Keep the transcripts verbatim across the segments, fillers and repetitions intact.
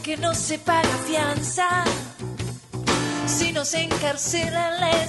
que no se paga fianza, si nos encarcelan la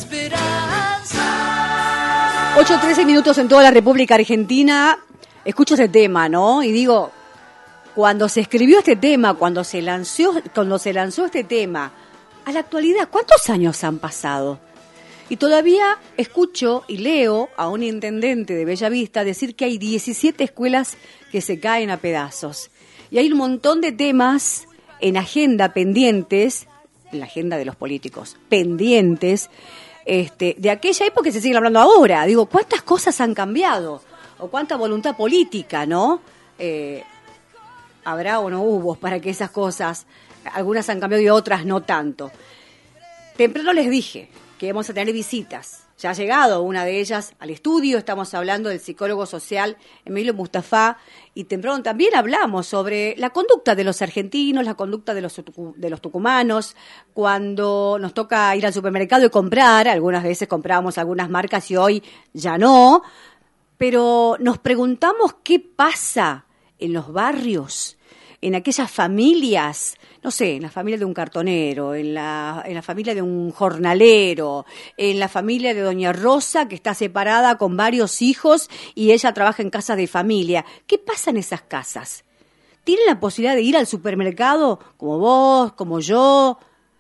esperanza. ocho trece minutos en toda la República Argentina. Escucho este tema, ¿no? Y digo, cuando se escribió este tema, cuando se lanzó, cuando se lanzó este tema, a la actualidad, ¿cuántos años han pasado? Y todavía escucho y leo a un intendente de Bellavista decir que hay diecisiete escuelas que se caen a pedazos. Y hay un montón de temas en agenda pendientes, en la agenda de los políticos, pendientes, este, de aquella época que se siguen hablando ahora. Digo, ¿cuántas cosas han cambiado? O cuánta voluntad política, ¿no? Eh, habrá o no hubo para que esas cosas, algunas han cambiado y otras no tanto. Temprano les dije que vamos a tener visitas. Ya ha llegado una de ellas al estudio, estamos hablando del psicólogo social Emilio Mustafa, y temprano también hablamos sobre la conducta de los argentinos, la conducta de los, de los tucumanos, cuando nos toca ir al supermercado y comprar, algunas veces comprábamos algunas marcas y hoy ya no, pero nos preguntamos qué pasa en los barrios, en aquellas familias, no sé, en la familia de un cartonero, en la, en la familia de un jornalero, en la familia de doña Rosa, que está separada con varios hijos y ella trabaja en casas de familia. ¿Qué pasa en esas casas? ¿Tienen la posibilidad de ir al supermercado como vos, como yo?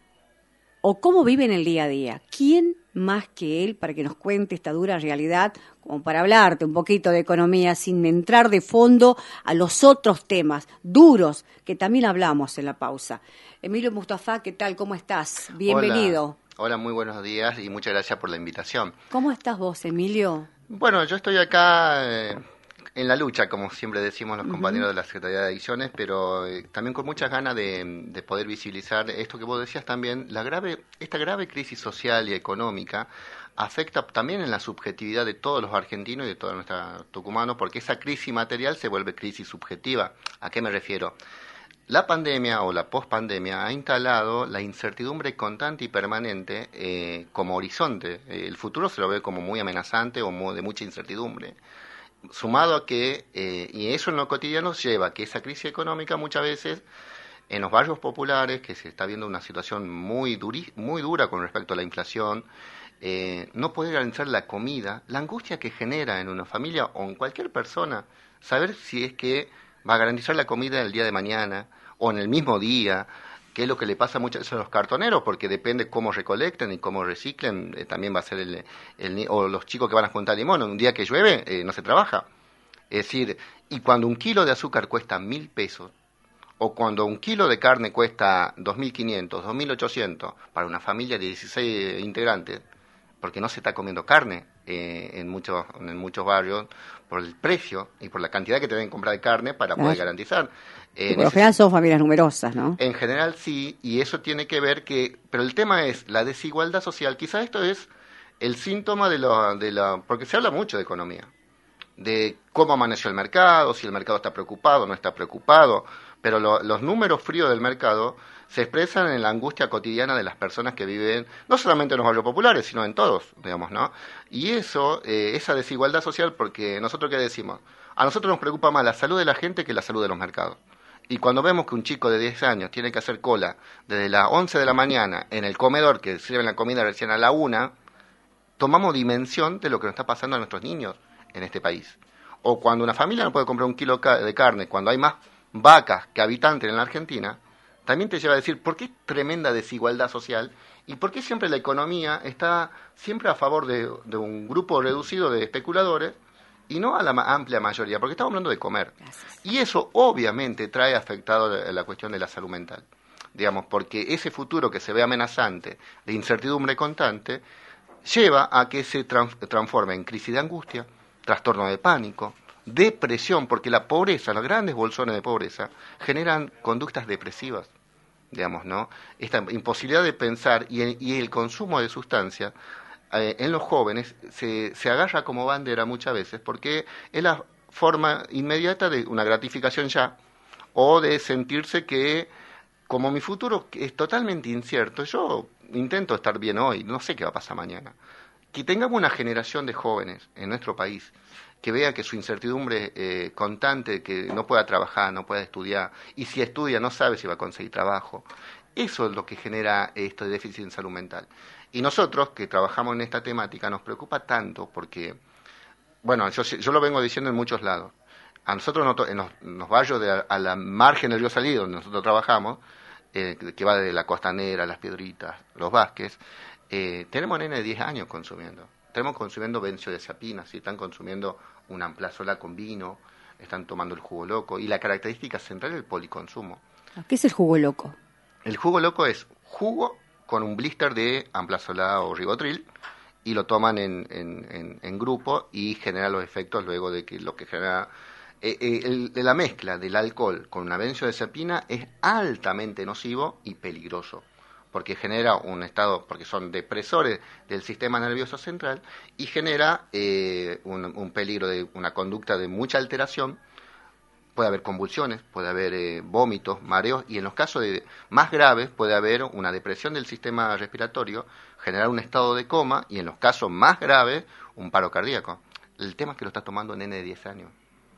¿O cómo viven el día a día? ¿Quién más que él para que nos cuente esta dura realidad, como para hablarte un poquito de economía sin entrar de fondo a los otros temas duros que también hablamos en la pausa? Emilio Mustafa, ¿qué tal? ¿Cómo estás? Bienvenido. Hola, hola, muy buenos días y muchas gracias por la invitación. ¿Cómo estás vos, Emilio? Bueno, yo estoy acá eh, en la lucha, como siempre decimos los Uh-huh. compañeros de la Secretaría de Adicciones, pero eh, también con muchas ganas de, de poder visibilizar esto que vos decías también, la grave, esta grave crisis social y económica afecta también en la subjetividad de todos los argentinos y de todos nuestros tucumanos, porque esa crisis material se vuelve crisis subjetiva. ¿A qué me refiero? La pandemia o la pospandemia ha instalado la incertidumbre constante y permanente eh, como horizonte. Eh, el futuro se lo ve como muy amenazante o muy, de mucha incertidumbre. Sumado a que, eh, y eso en lo cotidiano lleva a que esa crisis económica muchas veces en los barrios populares, que se está viendo una situación muy, duri, muy dura con respecto a la inflación, eh, no poder garantizar la comida, la angustia que genera en una familia o en cualquier persona, saber si es que va a garantizar la comida el día de mañana o en el mismo día, que es lo que le pasa muchas veces a los cartoneros, porque depende cómo recolecten y cómo reciclen, eh, también va a ser el, el, o los chicos que van a juntar limón, un día que llueve eh, no se trabaja. Es decir, y cuando un kilo de azúcar cuesta mil pesos, o cuando un kilo de carne cuesta dos mil quinientos, dos mil ochocientos, para una familia de dieciséis integrantes, porque no se está comiendo carne eh, en muchos en muchos barrios, por el precio y por la cantidad que te deben comprar de carne para poder garantizar. Eh, por lo general son familias numerosas, ¿no? En general sí, y eso tiene que ver que, pero el tema es la desigualdad social. Quizás esto es el síntoma de la, de la, porque se habla mucho de economía, de cómo amaneció el mercado, si el mercado está preocupado o no está preocupado, pero lo, los números fríos del mercado se expresan en la angustia cotidiana de las personas que viven, no solamente en los barrios populares, sino en todos, digamos, ¿no? Y eso, eh, esa desigualdad social, porque nosotros, ¿qué decimos? A nosotros nos preocupa más la salud de la gente que la salud de los mercados. Y cuando vemos que un chico de diez años tiene que hacer cola desde las once de la mañana en el comedor que sirven la comida recién a la una, tomamos dimensión de lo que nos está pasando a nuestros niños en este país. O cuando una familia no puede comprar un kilo de carne, cuando hay más vacas que habitantes en la Argentina, también te lleva a decir por qué tremenda desigualdad social y por qué siempre la economía está siempre a favor de, de un grupo reducido de especuladores y no a la ma- amplia mayoría, porque estamos hablando de comer. Gracias. Y eso obviamente trae afectado la, la cuestión de la salud mental, digamos, porque ese futuro que se ve amenazante, de incertidumbre constante, lleva a que se trans- transforme en crisis de angustia, trastorno de pánico, depresión, porque la pobreza, los grandes bolsones de pobreza, generan conductas depresivas, digamos, ¿no? Esta imposibilidad de pensar y el, y el consumo de sustancias eh, en los jóvenes se, se agarra como bandera muchas veces, porque es la forma inmediata de una gratificación ya, o de sentirse que, como mi futuro es totalmente incierto, yo intento estar bien hoy, no sé qué va a pasar mañana. Que tengamos una generación de jóvenes en nuestro país que vea que su incertidumbre eh, constante, que no pueda trabajar, no pueda estudiar, y si estudia no sabe si va a conseguir trabajo. Eso es lo que genera este déficit en salud mental. Y nosotros, que trabajamos en esta temática, nos preocupa tanto porque, bueno, yo, yo lo vengo diciendo en muchos lados. A nosotros, en los, en los barrios de a, a la margen del río Salido, donde nosotros trabajamos, eh, que va de la Costanera, Las Piedritas, Los Vázquez, eh, tenemos nenes de diez años consumiendo. Estamos consumiendo benzodiazepinas, ¿sí? Están consumiendo una amplazola con vino, están tomando el jugo loco, y la característica central es el policonsumo. ¿Qué es el jugo loco? El jugo loco es jugo con un blister de amplazola o ribotril, y lo toman en, en, en, en grupo y genera los efectos luego de que lo que genera... Eh, eh, el, la mezcla del alcohol con una benzodiazepina es altamente nocivo y peligroso, porque genera un estado, porque son depresores del sistema nervioso central, y genera eh, un, un peligro de una conducta de mucha alteración. Puede haber convulsiones, puede haber eh, vómitos, mareos, y en los casos de, más graves puede haber una depresión del sistema respiratorio, generar un estado de coma, y en los casos más graves, un paro cardíaco. El tema es que lo está tomando un nene de diez años,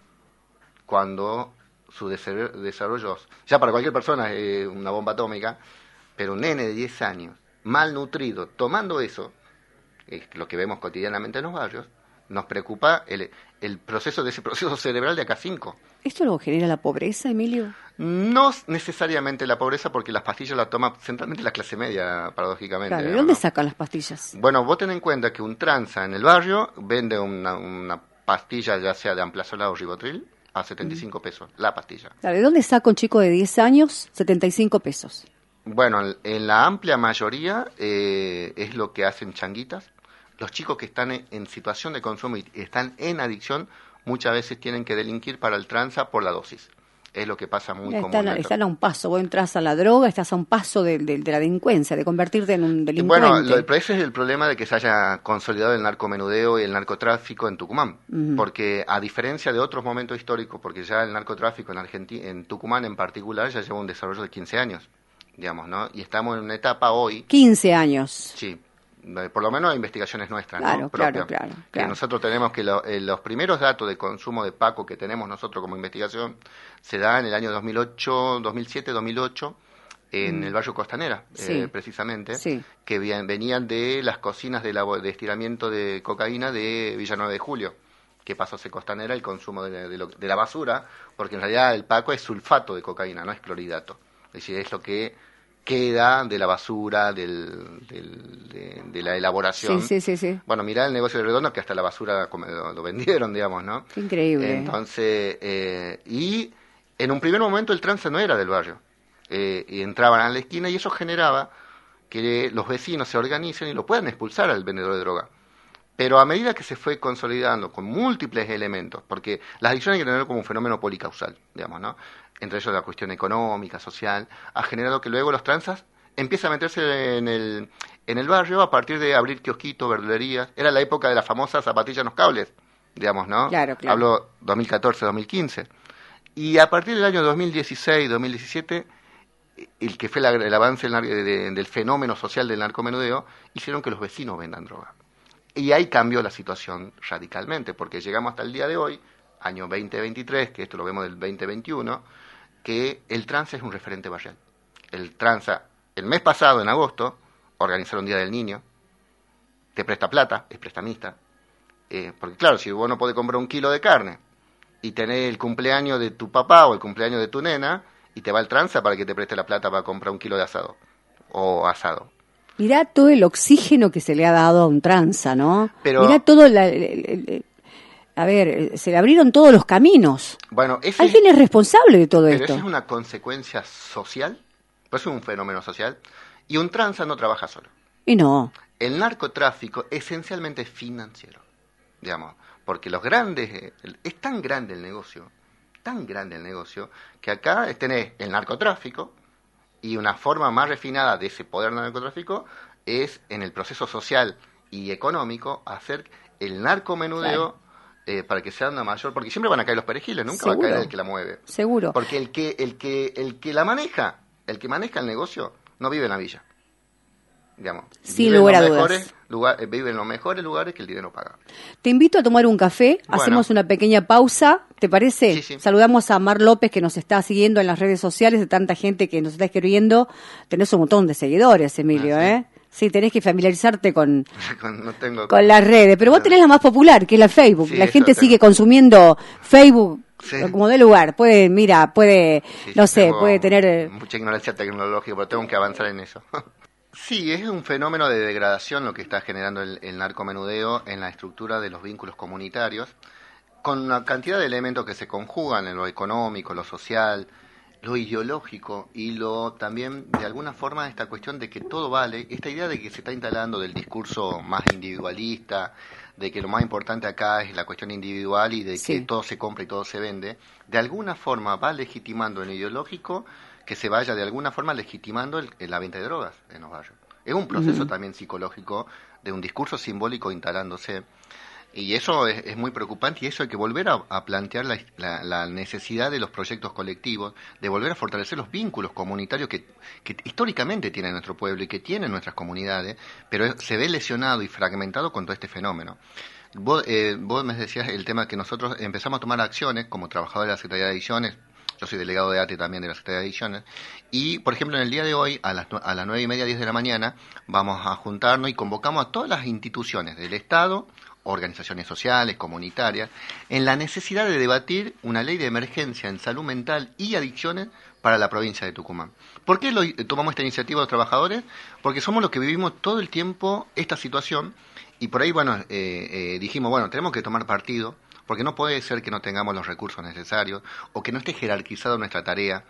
cuando su desarrollo, ya para cualquier persona es una bomba atómica, pero un nene de diez años, malnutrido, tomando eso, es lo que vemos cotidianamente en los barrios, nos preocupa el, el proceso de ese proceso cerebral de acá cinco. ¿Esto lo genera la pobreza, Emilio? No necesariamente la pobreza, porque las pastillas las toma centralmente la clase media, paradójicamente. Claro, ¿de dónde ¿no? sacan las pastillas? Bueno, vos ten en cuenta que un tranza en el barrio vende una, una pastilla, ya sea de amplazola o ribotril, a setenta y cinco mm. pesos, la pastilla. Claro, ¿de dónde saca un chico de diez años setenta y cinco pesos? Bueno, en la amplia mayoría eh, es lo que hacen changuitas. Los chicos que están en situación de consumo y están en adicción muchas veces tienen que delinquir para el tranza por la dosis. Es lo que pasa muy están, comúnmente. Están a un paso, vos entras a la droga, estás a un paso de, de, de la delincuencia, de convertirte en un delincuente. Bueno, lo, ese es el problema de que se haya consolidado el narcomenudeo y el narcotráfico en Tucumán. Uh-huh. Porque a diferencia de otros momentos históricos, porque ya el narcotráfico en Argentina, en Tucumán en particular, ya lleva un desarrollo de quince años, digamos, ¿no? Y estamos en una etapa hoy... quince años. Sí. Por lo menos hay investigaciones nuestras, claro, ¿no? Claro, claro, que claro. Nosotros tenemos que lo, eh, los primeros datos de consumo de Paco que tenemos nosotros como investigación se da en el año dos mil ocho, dos mil siete, dos mil ocho en mm. el barrio Costanera, sí. eh, precisamente, sí. que bien, venían de las cocinas de, la, de estiramiento de cocaína de Villanueva de Julio, que pasó a ser Costanera el consumo de, de, lo, de la basura, porque en realidad el Paco es sulfato de cocaína, no es clorhidrato. Es decir, es lo que queda de la basura, del, del, de, de la elaboración. Sí, sí, sí, sí. Bueno, mirá el negocio de Redondo, que hasta la basura lo, lo vendieron, digamos, ¿no? Qué increíble. Entonces, eh, y en un primer momento el tranza no era del barrio. Eh, y entraban a la esquina y eso generaba que los vecinos se organicen y lo puedan expulsar al vendedor de droga. Pero a medida que se fue consolidando con múltiples elementos, porque las adicciones hay que tener como un fenómeno policausal, digamos, ¿no? Entre ellos la cuestión económica, social, ha generado que luego los tranzas empiezan a meterse en el, en el barrio a partir de abrir kiosquitos, verdulerías. Era la época de la famosa zapatilla en los cables, digamos, ¿no? Claro, claro. Hablo dos mil catorce, dos mil quince. Y a partir del año dos mil dieciséis, dos mil diecisiete, el que fue la, el avance del, de, del fenómeno social del narcomenudeo, hicieron que los vecinos vendan droga. Y ahí cambió la situación radicalmente, porque llegamos hasta el día de hoy, año veinte veintitrés, que esto lo vemos del veinte veintiuno, que el tranza es un referente barrial. El tranza, el mes pasado, en agosto, organizaron Día del Niño, te presta plata, es prestamista, eh, porque claro, si vos no podés comprar un kilo de carne y tenés el cumpleaños de tu papá o el cumpleaños de tu nena, y te va el tranza para que te preste la plata para comprar un kilo de asado, o asado. Mirá todo el oxígeno que se le ha dado a un tranza, ¿no? Pero, Mirá todo la, el, el, el, a ver, se le abrieron todos los caminos. Bueno, ese, ¿alguien es responsable de todo pero esto? Pero esa es una consecuencia social, pues es un fenómeno social, y un tranza no trabaja solo. Y no. El narcotráfico esencialmente es financiero, digamos, porque los grandes, es tan grande el negocio, tan grande el negocio, que acá tenés el narcotráfico, y una forma más refinada de ese poder narcotráfico es en el proceso social y económico hacer el narcomenudeo, claro, eh, para que sea una mayor, porque siempre van a caer los perejiles, nunca ¿seguro? Va a caer el que la mueve. Seguro. Porque el que el que el que la maneja, el que maneja el negocio no vive en la villa. Digamos, sin lugar a dudas. lugar, eh, vive en los mejores lugares que el dinero paga. Te invito a tomar un café, Bueno. hacemos una pequeña pausa, ¿te parece? Sí, sí. Saludamos a Mar López, que nos está siguiendo en las redes sociales, de tanta gente que nos está escribiendo. Tenés un montón de seguidores, Emilio, Ah, ¿sí? ¿eh? Sí, tenés que familiarizarte con, no tengo... con las redes, pero vos tenés la más popular, que es la Facebook. Sí, la eso gente tengo. sigue consumiendo Facebook Sí. como de lugar. Puede, mira, puede, Sí, no sí, sé, tengo puede tener... eh, mucha ignorancia tecnológica, pero tengo que avanzar en eso. Sí, es un fenómeno de degradación lo que está generando el, el narcomenudeo en la estructura de los vínculos comunitarios, con una cantidad de elementos que se conjugan en lo económico, lo social, lo ideológico y lo también de alguna forma esta cuestión de que todo vale, esta idea de que se está instalando del discurso más individualista, de que lo más importante acá es la cuestión individual y de Sí. que todo se compra y todo se vende, de alguna forma va legitimando en lo ideológico que se vaya de alguna forma legitimando el, la venta de drogas en los barrios. Es un proceso Ujú. también psicológico de un discurso simbólico instalándose. Y eso es, es muy preocupante y eso hay que volver a, a plantear la, la, la necesidad de los proyectos colectivos, de volver a fortalecer los vínculos comunitarios que, que históricamente tiene nuestro pueblo y que tienen nuestras comunidades, pero se ve lesionado y fragmentado con todo este fenómeno. Vos, eh, vos me decías el tema que nosotros empezamos a tomar acciones como trabajadores de la Secretaría de Ediciones. Yo soy delegado de arte también de la Secretaría de Ediciones. Y, por ejemplo, en el día de hoy, a las, a las nueve y media, diez de la mañana, vamos a juntarnos y convocamos a todas las instituciones del Estado, organizaciones sociales, comunitarias, en la necesidad de debatir una ley de emergencia en salud mental y adicciones para la provincia de Tucumán. ¿Por qué lo, tomamos esta iniciativa los trabajadores? Porque somos los que vivimos todo el tiempo esta situación y por ahí, bueno, eh, eh, dijimos, bueno, tenemos que tomar partido, porque no puede ser que no tengamos los recursos necesarios o que no esté jerarquizada nuestra tarea.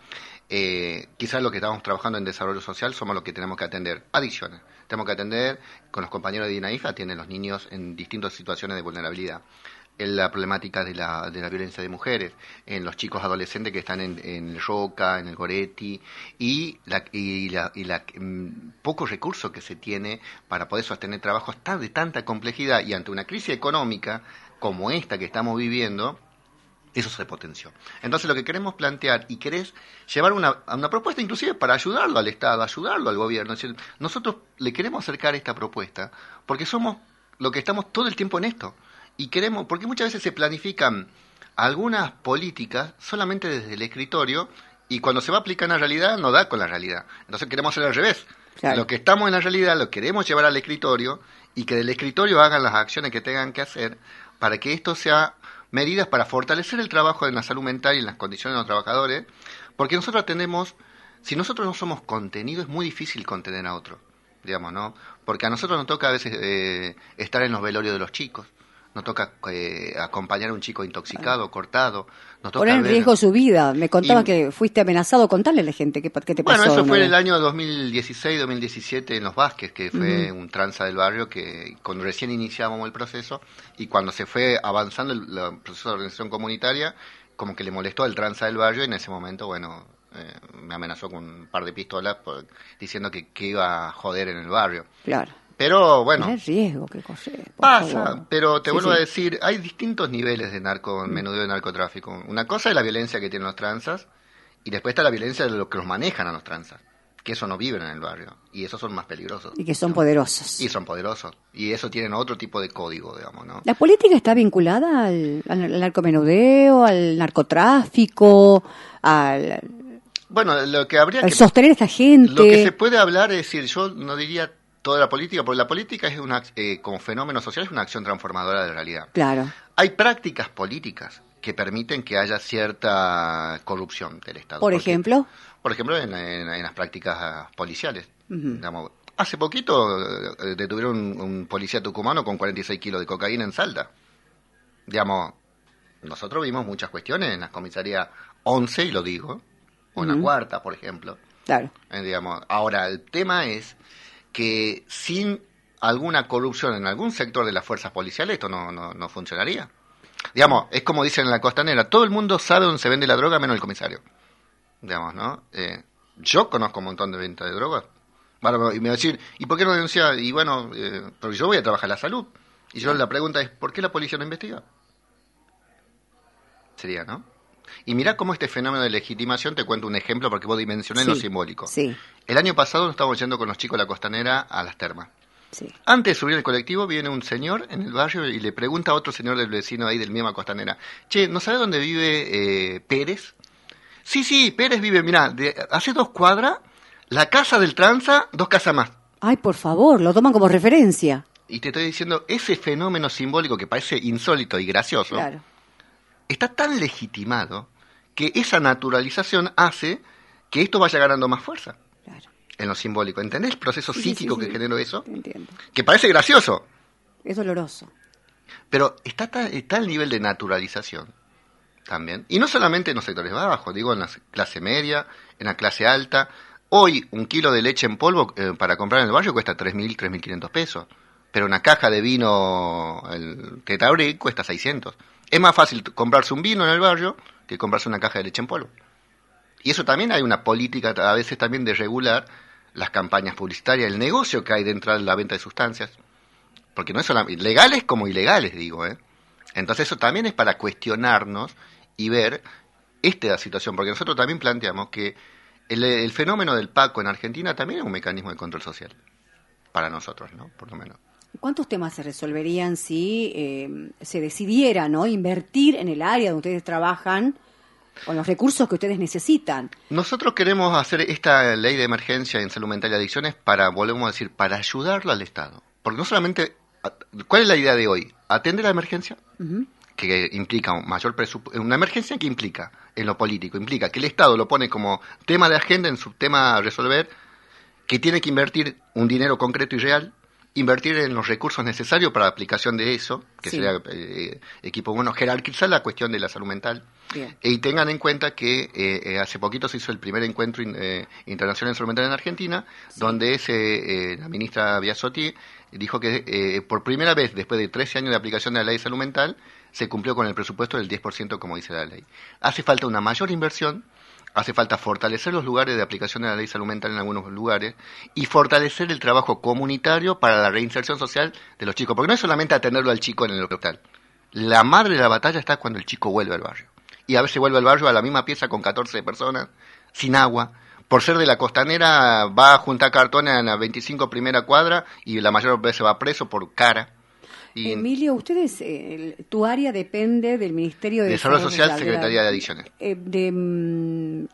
Eh, quizás lo que estamos trabajando en desarrollo social somos los que tenemos que atender adicciones. Tenemos que atender, con los compañeros de INAIF, atienden los niños en distintas situaciones de vulnerabilidad. En la problemática de la, de la violencia de mujeres, en los chicos adolescentes que están en, en el Roca, en el Goretti, y la, y la, y la mm, poco recurso que se tiene para poder sostener trabajos tan, de tanta complejidad y ante una crisis económica como esta que estamos viviendo, eso se potenció. Entonces lo que queremos plantear y querés llevar una, una propuesta inclusive para ayudarlo al Estado, ayudarlo al gobierno. Es decir, nosotros le queremos acercar esta propuesta porque somos lo que estamos todo el tiempo en esto. Y queremos, porque muchas veces se planifican algunas políticas solamente desde el escritorio y cuando se va a aplicar en la realidad no da con la realidad. Entonces queremos hacer al revés. Claro. Lo que estamos en la realidad lo queremos llevar al escritorio y que del escritorio hagan las acciones que tengan que hacer para que esto sea medidas para fortalecer el trabajo en la salud mental y en las condiciones de los trabajadores, porque nosotros atendemos, si nosotros no somos contenido, es muy difícil contener a otro, digamos, ¿no? Porque a nosotros nos toca a veces eh, estar en los velorios de los chicos, nos toca eh, acompañar a un chico intoxicado, cortado, nos toca Poner en ver- riesgo su vida. Me contaba Y- que fuiste amenazado. Contarle a la gente qué, qué te pasó. Bueno, eso una fue en vez. el año dos mil dieciséis, dos mil diecisiete en Los Vázquez, que fue Ujú. un tranza del barrio que cuando recién iniciábamos el proceso y cuando se fue avanzando el, el proceso de organización comunitaria, como que le molestó al tranza del barrio y en ese momento, bueno, eh, me amenazó con un par de pistolas por- diciendo que, que iba a joder en el barrio. Claro. Pero bueno, Poner riesgo, qué cosa. por pasa, favor. pero te Sí, vuelvo sí. a decir, hay distintos niveles de narco, menudeo de narcotráfico. Una cosa es la violencia que tienen los tranzas y después está la violencia de los que los manejan a los tranzas, que eso no viven en el barrio y esos son más peligrosos. Y que son poderosos. Y son poderosos y eso tienen otro tipo de código, digamos, ¿no? ¿La política está vinculada al, al narcomenudeo, al narcotráfico, al, Bueno, lo que habría al que sostener a esta gente? lo que se puede hablar es decir, yo no diría toda la política, porque la política es una eh, como fenómeno social es una acción transformadora de la realidad. Claro. Hay prácticas políticas que permiten que haya cierta corrupción del Estado. Por Porque- ejemplo. Por ejemplo, en, en- en las prácticas ah, policiales. Ujú. Digamos, hace poquito eh, detuvieron un, un policía tucumano con cuarenta y seis kilos de cocaína en Salta. Digamos, nosotros vimos muchas cuestiones en la comisaría once, y lo digo, o en la Ujú. cuarta, por ejemplo. Claro. Eh, digamos, ahora, el tema es que sin alguna corrupción en algún sector de las fuerzas policiales esto no, no, no funcionaría. Digamos, es como dicen en la costanera, todo el mundo sabe dónde se vende la droga menos el comisario. Digamos, ¿no? Eh, yo conozco un montón de venta de drogas. Bueno, y me va a decir, ¿y por qué no denuncia? Y bueno, eh, porque yo voy a trabajar en la salud. Y yo la pregunta es, ¿por qué la policía no investiga? Sería, ¿no? Y mirá cómo este fenómeno de legitimación, te cuento un ejemplo porque vos dimensionás Sí, lo simbólico. sí. El año pasado nos estábamos yendo con los chicos de la costanera a las termas. Sí. Antes de subir el colectivo viene un señor en el barrio y le pregunta a otro señor del vecino ahí del misma Costanera, che, ¿no sabe dónde vive eh, Pérez? Sí, sí, Pérez vive, mirá, de, hace dos cuadras, la casa del tranza, dos casas más. Ay, por favor, lo toman como referencia. Y te estoy diciendo, ese fenómeno simbólico que parece insólito y gracioso, Claro. está tan legitimado que esa naturalización hace que esto vaya ganando más fuerza. Claro. En lo simbólico. ¿Entendés el proceso Sí, sí, psíquico sí, que sí. generó eso? Entiendo. Que parece gracioso, Es doloroso. pero está, ta- está el nivel de naturalización también. Y no solamente en los sectores bajos, digo en la clase media, en la clase alta. Hoy un kilo de leche en polvo eh, para comprar en el barrio cuesta tres mil, tres mil quinientos pesos. Pero una caja de vino, el Tetrabric, cuesta seiscientos. Es más fácil t- comprarse un vino en el barrio que comprarse una caja de leche en polvo. Y eso también hay una política a veces también de regular las campañas publicitarias, el negocio que hay dentro de la venta de sustancias. Porque no es solamente legales como ilegales, digo, ¿eh? Entonces eso también es para cuestionarnos y ver esta situación, porque nosotros también planteamos que el, el fenómeno del Paco en Argentina también es un mecanismo de control social, para nosotros, ¿no? Por lo menos. ¿Cuántos temas se resolverían si eh, se decidiera, ¿no?, invertir en el área donde ustedes trabajan con los recursos que ustedes necesitan? Nosotros queremos hacer esta ley de emergencia en salud mental y adicciones para, volvemos a decir, para ayudarlo al Estado. Porque no solamente, ¿cuál es la idea de hoy? Atender la emergencia, Uh-huh. que implica un mayor presupuesto, una emergencia que implica en lo político, implica que el Estado lo pone como tema de agenda en su tema a resolver, que tiene que invertir un dinero concreto y real, invertir en los recursos necesarios para la aplicación de eso, que Sí. sería eh, equipo bueno, jerarquizar la cuestión de la salud mental. Bien. Y tengan en cuenta que eh, eh, hace poquito se hizo el primer encuentro in- eh, internacional en salud mental en Argentina, Sí. donde ese, eh, la ministra Biasotti dijo que eh, por primera vez, después de trece años de aplicación de la ley de salud mental, se cumplió con el presupuesto del diez por ciento como dice la ley. Hace falta una mayor inversión, hace falta fortalecer los lugares de aplicación de la ley de salud mental en algunos lugares y fortalecer el trabajo comunitario para la reinserción social de los chicos, porque no es solamente atenderlo al chico en el hospital. La madre de la batalla está cuando el chico vuelve al barrio. Y a veces vuelve al barrio a la misma pieza con catorce personas, sin agua. Por ser de la Costanera, va a juntar cartones en la veinticinco primera cuadra y la mayor veces va preso por cara. Y Emilio, ustedes, eh, el- tu área depende del Ministerio de Desarrollo Social, de la- Secretaría de Adicciones. eh, de mm,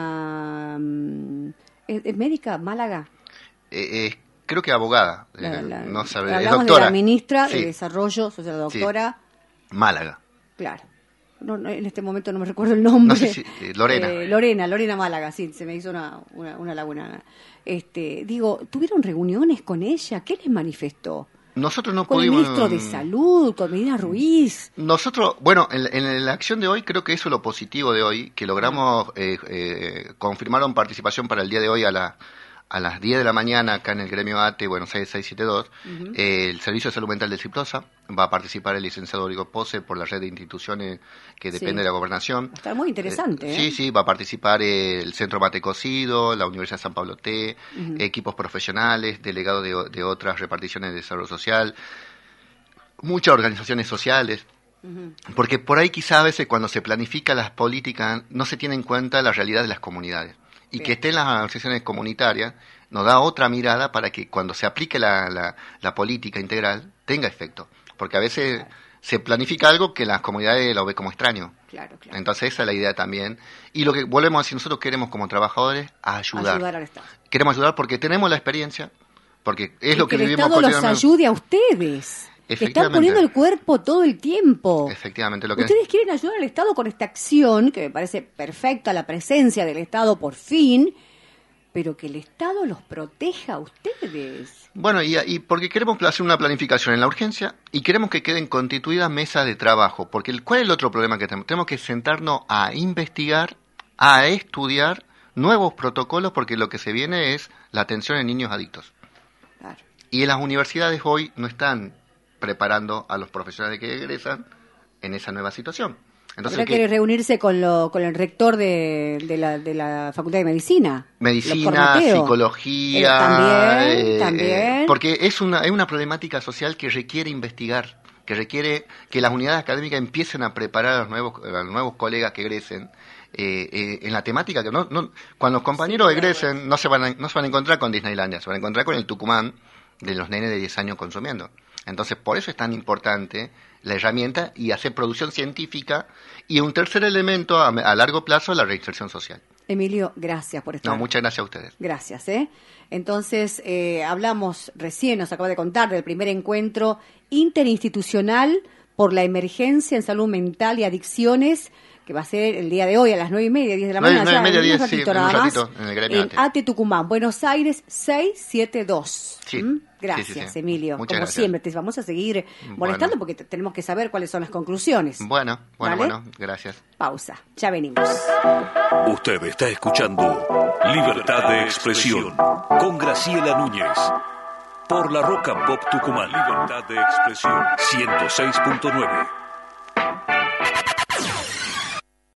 la mm, ¿es, es médica Málaga. eh, eh, creo que abogada, La- eh, la- no sabe, es hablamos doctora. de la ministra Sí, de Desarrollo Social, la Sí. doctora, Málaga. claro. No, no, en este momento no me recuerdo el nombre. No sé si- eh, Lorena. Eh, Lorena, Lorena Málaga, sí, se me hizo una, una, una laguna. Este, digo, ¿tuvieron reuniones con ella? ¿Qué les manifestó? Nosotros no Con el pudimos... ministro de Salud, con Medina Ruiz. Nosotros, bueno, en, en la acción de hoy, creo que eso es lo positivo de hoy, que logramos eh, eh, confirmaron participación para el día de hoy a la a las diez de la mañana acá en el gremio A T E Buenos Aires seiscientos setenta y dos. Ujú. eh, el Servicio de Salud Mental de Ciprosa va a participar el licenciado Rodrigo Pose por la red de instituciones que Sí. depende de la gobernación. Va a estar muy interesante, ¿eh? Sí, sí, va a participar eh, el Centro Mate Cocido, la Universidad San Pablo T, Ujú. equipos profesionales, delegados de, o- de otras reparticiones de desarrollo social, muchas organizaciones sociales. Ujú. Porque por ahí quizá a veces cuando se planifica las políticas no se tiene en cuenta la realidad de las comunidades. Y Bien. que estén las asociaciones comunitarias nos da otra mirada para que cuando se aplique la, la, la política integral tenga efecto. Porque a veces Claro. se planifica algo que las comunidades lo ven como extraño. Claro, claro. Entonces esa es la idea también. Y lo que volvemos a decir, nosotros queremos como trabajadores ayudar. Ayudar al Estado. Queremos ayudar porque tenemos la experiencia, porque es Y lo que, que el vivimos Estado los cotidianamente. ayude a ustedes. Que están Efectivamente. poniendo el cuerpo todo el tiempo. Efectivamente, lo que Ustedes quieren ayudar al Estado con esta acción, que me parece perfecta, la presencia del Estado por fin, pero que el Estado los proteja a ustedes. Bueno, y, y porque queremos hacer una planificación en la urgencia y queremos que queden constituidas mesas de trabajo, porque el, ¿cuál es el otro problema que tenemos? Tenemos que sentarnos a investigar, a estudiar nuevos protocolos, porque lo que se viene es la atención en niños adictos. Claro. Y en las universidades hoy no están preparando a los profesionales que egresan en esa nueva situación. Entonces, Habrá ¿qué? que reunirse con, lo, con el rector de, de, la, de la Facultad de Medicina. Los Medicina, Cormateo. psicología, Eh, también, eh, también. porque es una, es una problemática social que requiere investigar, que requiere que las unidades académicas empiecen a preparar a los nuevos, a los nuevos colegas que egresen eh, eh, en la temática que no, no cuando los compañeros Sí, egresen no se van a, no se van a encontrar con Disneylandia, se van a encontrar con el Tucumán de los nenes de diez años consumiendo. Entonces, por eso es tan importante la herramienta y hacer producción científica. Y un tercer elemento a, a largo plazo, la reinserción social. Emilio, gracias por estar. No, muchas gracias a ustedes. Gracias, ¿eh? Entonces, eh, hablamos recién, nos acaba de contar, del primer encuentro interinstitucional por la emergencia en salud mental y adicciones, que va a ser el día de hoy a las nueve y media, diez de la mañana. nueve y media, diez, un ratito sí, nada un ratito, más, en el gremio en antes. A T E Tucumán, Buenos Aires, seiscientos setenta y dos. Sí, ¿Mm? Gracias, sí, sí, sí. Emilio. Muchas Como gracias. siempre, te vamos a seguir molestando Bueno. porque te- tenemos que saber cuáles son las conclusiones. Bueno, bueno, ¿Vale? bueno, gracias. Pausa, ya venimos. Usted está escuchando Libertad de Expresión con Graciela Núñez por la Rock and Pop Tucumán. Libertad de Expresión ciento seis punto nueve.